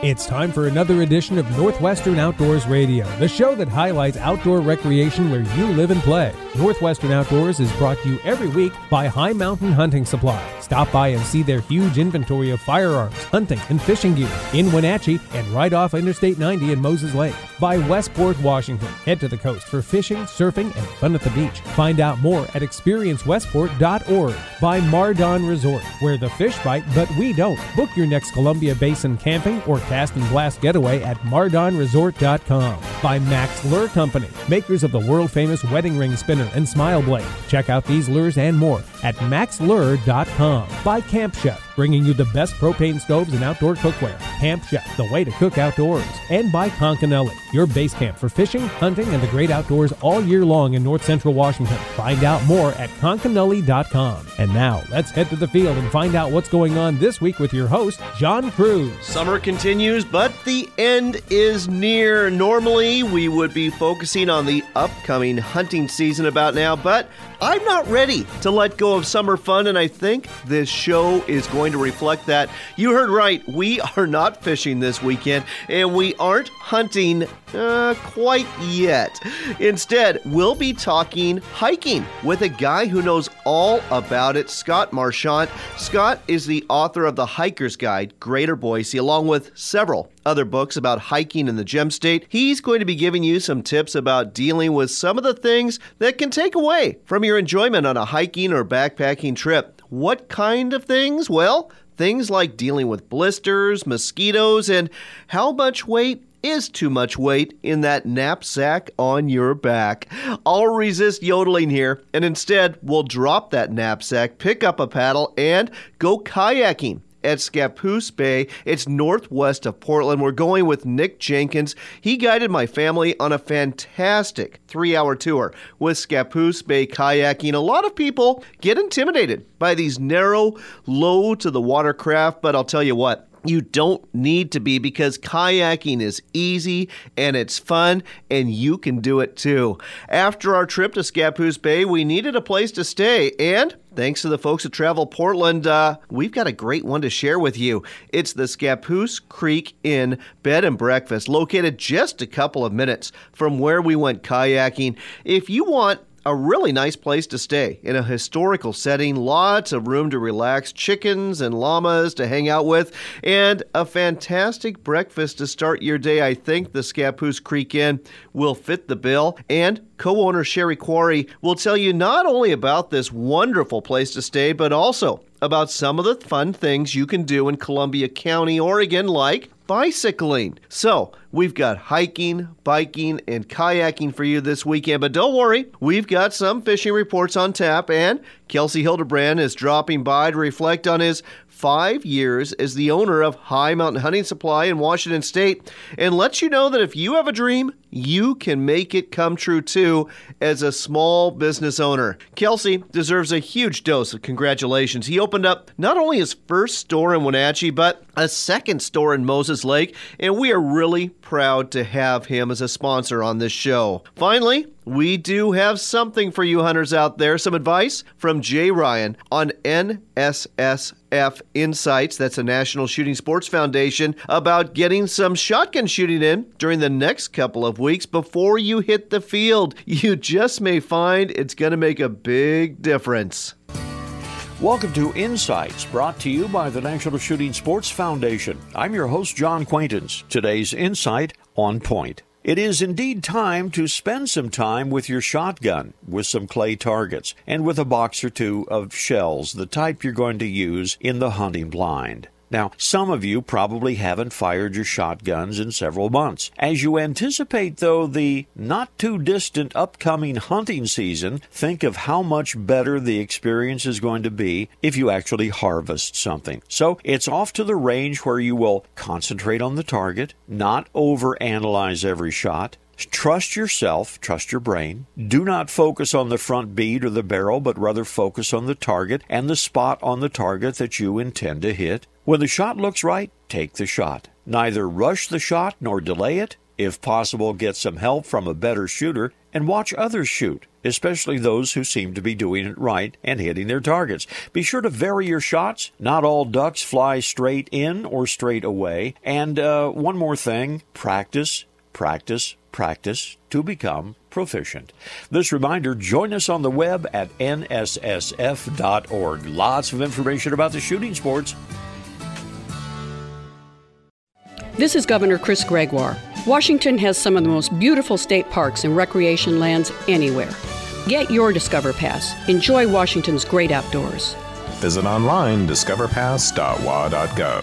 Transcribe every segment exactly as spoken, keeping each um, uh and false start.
It's time for another edition of Northwestern Outdoors Radio, the show that highlights outdoor recreation where you live and play. Northwestern Outdoors is brought to you every week by High Mountain Hunting Supply. Stop by and see their huge inventory of firearms, hunting, and fishing gear in Wenatchee and right off Interstate ninety in Moses Lake. By Westport, Washington. Head to the coast for fishing, surfing, and fun at the beach. Find out more at experience westport dot org. By Mardon Resort, where the fish bite, but we don't. Book your next Columbia Basin camping or cast and blast getaway at mardon resort dot com. By Max Lure Company, makers of the world-famous wedding ring spinner and smile blade. Check out these lures and more at max lure dot com. By Camp Chef, bringing you the best propane stoves and outdoor cookware. Camp Chef, the way to cook outdoors. And by Concanelli, your base camp for fishing, hunting, and the great outdoors all year long in north central Washington. Find out more at concanelli dot com. And now, let's head to the field and find out what's going on this week with your host, John Cruz. Summer continues, but the end is near. Normally, we would be focusing on the upcoming hunting season about now, but I'm not ready to let go of summer fun, and I think this show is going to reflect that. You heard right, we are not fishing this weekend, and we aren't hunting uh, quite yet. Instead, we'll be talking hiking with a guy who knows all about it, Scott Marchant. Scott is the author of The Hiker's Guide, Greater Boise, along with several other books about hiking in the Gem State. He's going to be giving you some tips about dealing with some of the things that can take away from your enjoyment on a hiking or backpacking trip. What kind of things? Well, things like dealing with blisters, mosquitoes, and how much weight is too much weight in that knapsack on your back. I'll resist yodeling here, and instead we'll drop that knapsack, pick up a paddle, and go kayaking at Scappoose Bay. It's northwest of Portland. We're going with Nick Jenkins. He guided my family on a fantastic three-hour tour with Scappoose Bay kayaking. A lot of people get intimidated by these narrow, low-to-the-water craft, but I'll tell you what, you don't need to be, because kayaking is easy and it's fun, and you can do it too. After our trip to Scappoose Bay, we needed a place to stay, and thanks to the folks at Travel Portland, uh, we've got a great one to share with you. It's the Scappoose Creek Inn Bed and Breakfast, located just a couple of minutes from where we went kayaking. If you want a really nice place to stay in a historical setting, lots of room to relax, chickens and llamas to hang out with, and a fantastic breakfast to start your day, I think the Scappoose Creek Inn will fit the bill. And co-owner Sherry Quarry will tell you not only about this wonderful place to stay, but also about some of the fun things you can do in Columbia County, Oregon, like bicycling. So, we've got hiking, biking, and kayaking for you this weekend, but don't worry, we've got some fishing reports on tap, and Kelsey Hildebrand is dropping by to reflect on his five years as the owner of High Mountain Hunting Supply in Washington State, and lets you know that if you have a dream, you can make it come true too as a small business owner. Kelsey deserves a huge dose of congratulations. He opened up not only his first store in Wenatchee, but a second store in Moses Lake, and we are really proud to have him as a sponsor on this show. Finally, we do have something for you hunters out there, some advice from Jay Ryan on N S S F Insights, that's the National Shooting Sports Foundation, about getting some shotgun shooting in during the next couple of weeks before you hit the field. You just may find it's going to make a big difference. Welcome to Insights, brought to you by the National Shooting Sports Foundation. I'm your host, John Quaintance. Today's Insight, On Point. It is indeed time to spend some time with your shotgun, with some clay targets, and with a box or two of shells, the type you're going to use in the hunting blind. Now, some of you probably haven't fired your shotguns in several months. As you anticipate, though, the not-too-distant upcoming hunting season, think of how much better the experience is going to be if you actually harvest something. So, it's off to the range where you will concentrate on the target, not overanalyze every shot, trust yourself, trust your brain. Do not focus on the front bead or the barrel, but rather focus on the target and the spot on the target that you intend to hit. When the shot looks right, take the shot. Neither rush the shot nor delay it. If possible, get some help from a better shooter. and watch others shoot, especially those who seem to be doing it right and hitting their targets. Be sure to vary your shots. Not all ducks fly straight in or straight away. And uh, one more thing, practice, practice, practice to become proficient. This reminder, join us on the web at N S S F dot org. Lots of information about the shooting sports. This is Governor Chris Gregoire. Washington has some of the most beautiful state parks and recreation lands anywhere. Get your Discover Pass. Enjoy Washington's great outdoors. Visit online, discover pass dot w a dot gov.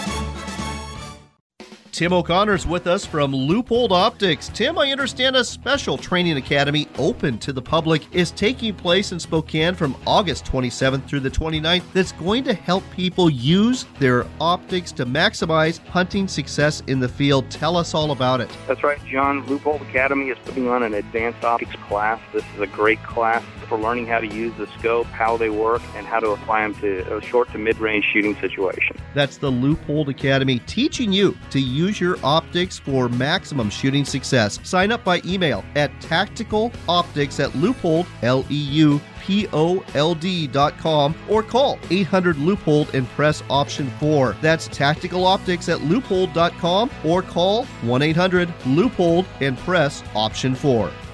Tim O'Connor's with us from Leupold Optics. Tim, I understand a special training academy open to the public is taking place in Spokane from August twenty-seventh through the twenty-ninth that's going to help people use their optics to maximize hunting success in the field. Tell us all about it. That's right, John. Leupold Academy is putting on an advanced optics class. This is a great class for learning how to use the scope, how they work, and how to apply them to a short to mid-range shooting situation. That's the Leupold Academy, teaching you to use your optics for maximum shooting success. Sign up by email at tactical optics at Leupold, L E U P O L D dot com, or call eight hundred Leupold and press option four. That's tactical optics at Leupold dot com, or call one eight hundred Leupold and press option four.